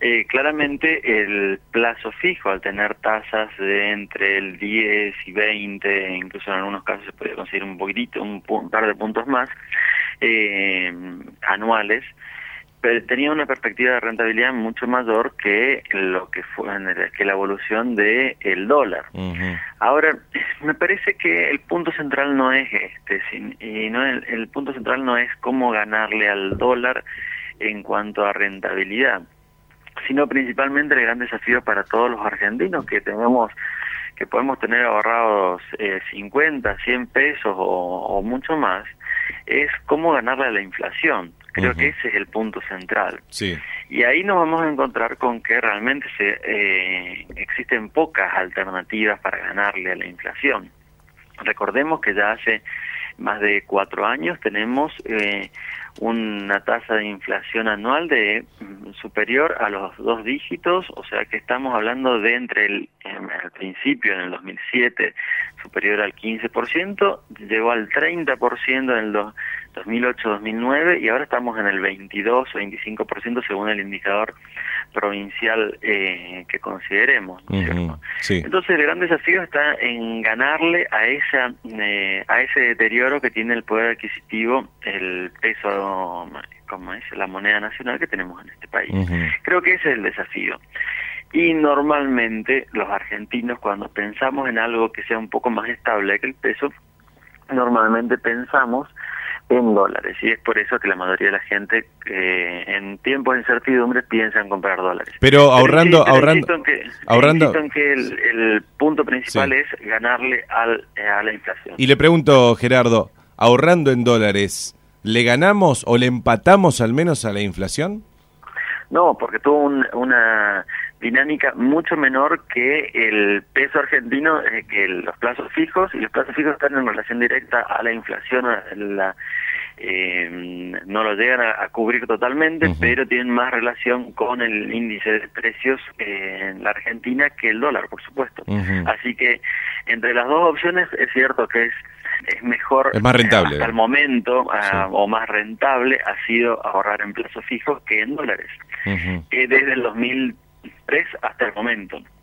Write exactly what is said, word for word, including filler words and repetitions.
Eh, claramente el plazo fijo, al tener tasas de entre el diez y veinte, incluso en algunos casos se puede conseguir un poquitito, un, un par de puntos más, eh, anuales, pero tenía una perspectiva de rentabilidad mucho mayor que lo que fue que la evolución de el dólar. Uh-huh. Ahora, me parece que el punto central no es este, sin, y no el, el punto central no es cómo ganarle al dólar en cuanto a rentabilidad, sino principalmente el gran desafío para todos los argentinos que tenemos, que podemos tener ahorrados eh, cincuenta, cien pesos o, o mucho más, es cómo ganarle a la inflación. Creo uh-huh. que ese es el punto central. Sí. Y ahí nos vamos a encontrar con que realmente se, eh, existen pocas alternativas para ganarle a la inflación. Recordemos que ya hace más de cuatro años tenemos eh, una tasa de inflación anual de superior a los dos dígitos, o sea que estamos hablando de entre el, en, al principio en el dos mil siete superior al quince por ciento, llegó al treinta por ciento en el dos mil ocho dos mil nueve y ahora estamos en el veintidós o veinticinco por ciento según el indicador provincial eh, que consideremos, ¿no es cierto? Uh-huh. Sí. Entonces el gran desafío está en ganarle a esa eh, a ese deterioro que tiene el poder adquisitivo, el peso, como es la moneda nacional que tenemos en este país. Uh-huh. Creo que ese es el desafío. Y normalmente los argentinos, cuando pensamos en algo que sea un poco más estable que el peso, normalmente pensamos en dólares, y es por eso que la mayoría de la gente eh, en tiempos de incertidumbre piensa en comprar dólares. Pero ahorrando, pero ahorrando, insisto en que, ahorrando, insisto en que el, el punto principal sí. es ganarle al, eh, a la inflación. Y le pregunto, Gerardo, ahorrando en dólares, ¿le ganamos o le empatamos al menos a la inflación? No, porque tuvo un, una dinámica mucho menor que el peso argentino, eh, que el, los plazos fijos, y los plazos fijos están en relación directa a la inflación, a la, eh, no lo llegan a, a cubrir totalmente, uh-huh. pero tienen más relación con el índice de precios eh, en la Argentina que el dólar, por supuesto. Uh-huh. Así que entre las dos opciones es cierto que es es mejor, es más rentable, hasta el momento, sí. uh, o más rentable ha sido ahorrar en plazos fijos que en dólares, uh-huh. eh, desde el dos mil tres hasta el momento.